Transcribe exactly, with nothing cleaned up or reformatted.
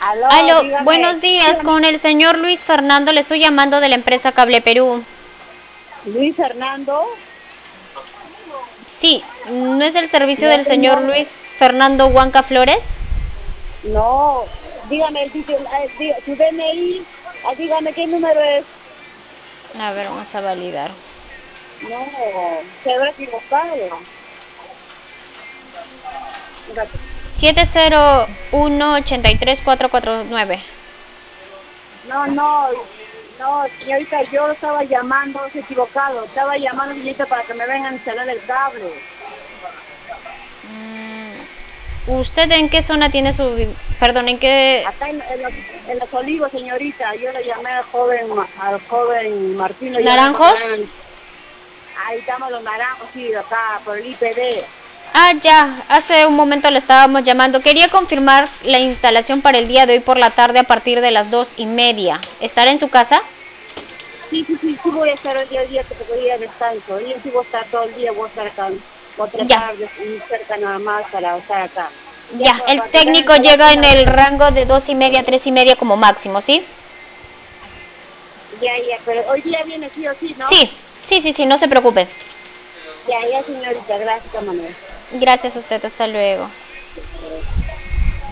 Aló, Aló, dígame. buenos días, con el señor Luis Fernando, le estoy llamando de la empresa Cable Perú. Luis Fernando. Sí, ¿no es el servicio No, del señor señor. Luis Fernando Huanca Flores? No. Dígame el título, eh, diga- su D N I. ah, dígame qué número es. A ver, vamos a validar. No, se habrá equivocado. Fíjate. siete cero uno ocho tres cuatro cuatro nueve. No, no, no, señorita, yo estaba llamando, es equivocado. Estaba llamando, señorita, para que me vengan a instalar el cable. ¿Usted en qué zona tiene su... vi- Perdón, ¿en qué... Acá en, en los, en los olivos, señorita, yo le llamé al joven, Ma- al joven Martín, lo llamé para que Naranjos? vengan. Ahí estamos los naranjos, sí, acá, por el I P D. Ah, ya, hace un momento le estábamos llamando. Quería confirmar la instalación para el día de hoy por la tarde a partir de las dos y media. ¿Estará en su casa? Sí, sí, sí, sí voy a estar el día a día que te podía descanso. Yo sí voy a estar todo el día, voy a estar acá. Voy a Ya, tratar de ir cerca nada más para estar acá. Ya, ya. para, El para que vean técnico que la llega en una el vez. rango de dos y media, tres y media como máximo, ¿sí? Ya, ya, pero hoy día viene sí o sí, ¿no? Sí, sí, sí, sí, no se preocupe. Ya, ya, señorita, gracias, Manuel. Gracias a usted, hasta luego.